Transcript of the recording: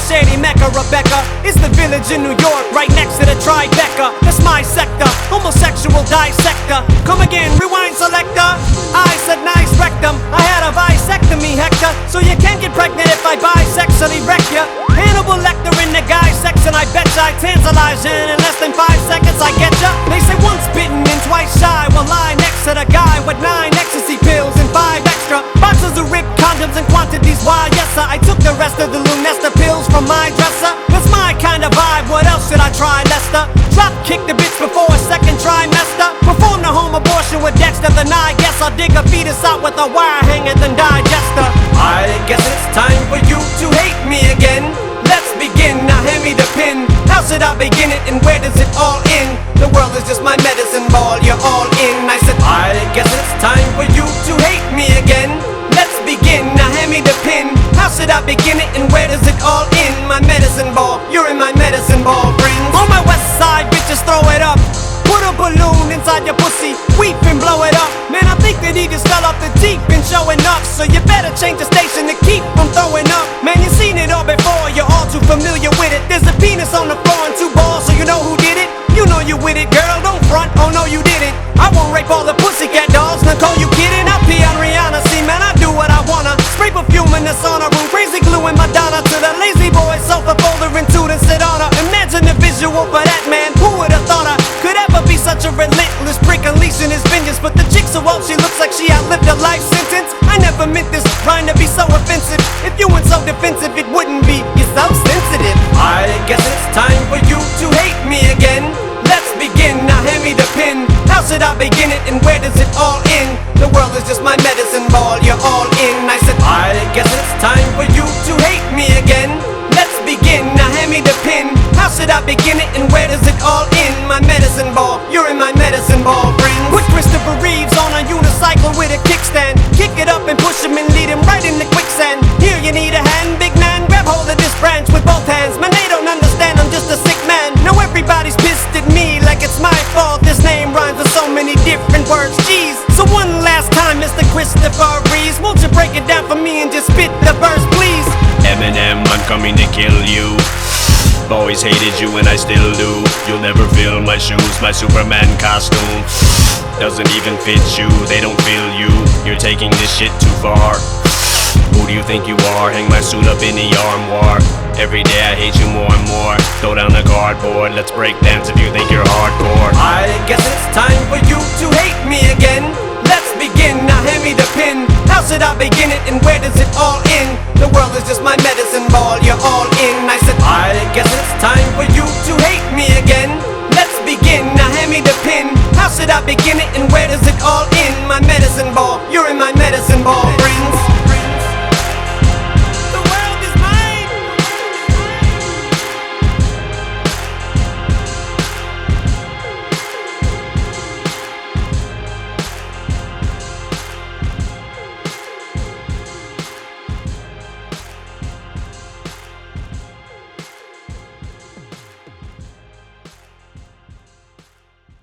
shady Mecca. Rebecca is the village in New York, right next to the Tribeca. That's my sector, homosexual dissector. Come again, rewind selector. I said nice rectum, I had a bisectomy, Hector. So you can't get pregnant if I bisexually wreck ya. Hannibal Lecter in the guy section, I betcha I tantalize you in less than 5 seconds, I get ya. They say once bitten and twice shy, well lie next to the guy with 9 ecstasy pills and 5 extra boxes of ripped condoms and quantities. Why yes sir, I took the rest of the Lunesta pills from my dresser. That's my kind of vibe, what else should I try, Lester? Drop kick the bitch before a second trimester. Perform the home abortion with Dexter, then I guess I'll dig a fetus out with a wire hanger than digester. I guess it's time for you to hate me again. Let's begin, now hand me the pen. How should I begin it and where does it all end? The world is just my medicine ball, you're all in. I said I guess it's time for you to hate me again. Let's begin, now hand me the pen. How should I begin it and where does it all end? My medicine ball, you're in my medicine ball, friends. On my west side, bitches throw it up. Put a balloon inside your pussy, weep and blow it up. Man, I think that he just fell off the deep and showing up. So you better change the station to keep from throwing up. Man, you've seen it all before, you're all too familiar with it. There's a penis on the floor and 2 balls, so you know who did it. You know you with it, girl, don't front, oh no you didn't. I won't rape all the pussycat dolls, Nicole, you kidding? I'll pee on Rihanna, see man, I do what I wanna. Spray perfume in the sauna room, crazy glue in Madonna. To the lazy boy sofa folder and to the sit on her. Imagine the visual for that man, who would've thought I could ever be such a relentless prick unleashing his vengeance. But the chick so old she looks like she outlived a life sentence. I never meant this rhyme to be so offensive. If you weren't so defensive it wouldn't be, you're so sensitive. I guess it's time for you to hate me again. Let's begin, now hand me the pen. How should I begin it and where does it all end? The world is just my medicine ball, you're all in. I said I guess it's time for you to hate me again. Let's begin, now hand me the pen. How should I begin it and where does it all end? My medicine ball, you're in my medicine ball, friends. Put Christopher Reeves on a unicycle with a kickstand. Kick it up and push him and lead him right in the quicksand. Here you need a hand, big man, grab hold of this branch with both hands. Man, they don't understand, I'm just a sick man. Now everybody's pissed at me like it's my fault. This name rhymes with so many different words, jeez. So one last time, Mr. Christopher Reeves, won't you break it down for me and just spit the verse, please? Eminem, I'm coming to kill you. Always hated you and I still do. You'll never fill my shoes, my Superman costume doesn't even fit you, they don't feel you. You're taking this shit too far. Who do you think you are? Hang my suit up in the armoire. Every day I hate you more and more. Throw down the cardboard, let's break dance if you think you're hardcore. I guess it's time for you to hate me again. Let's begin, now hand me the pen. How should I begin it and where does it all end? The world is just my medicine ball, you're all in. I said I guess it's time for you to hate me again. Let's begin, now hand me the pen. How should I begin it and where does it all end? My medicine ball, you're in my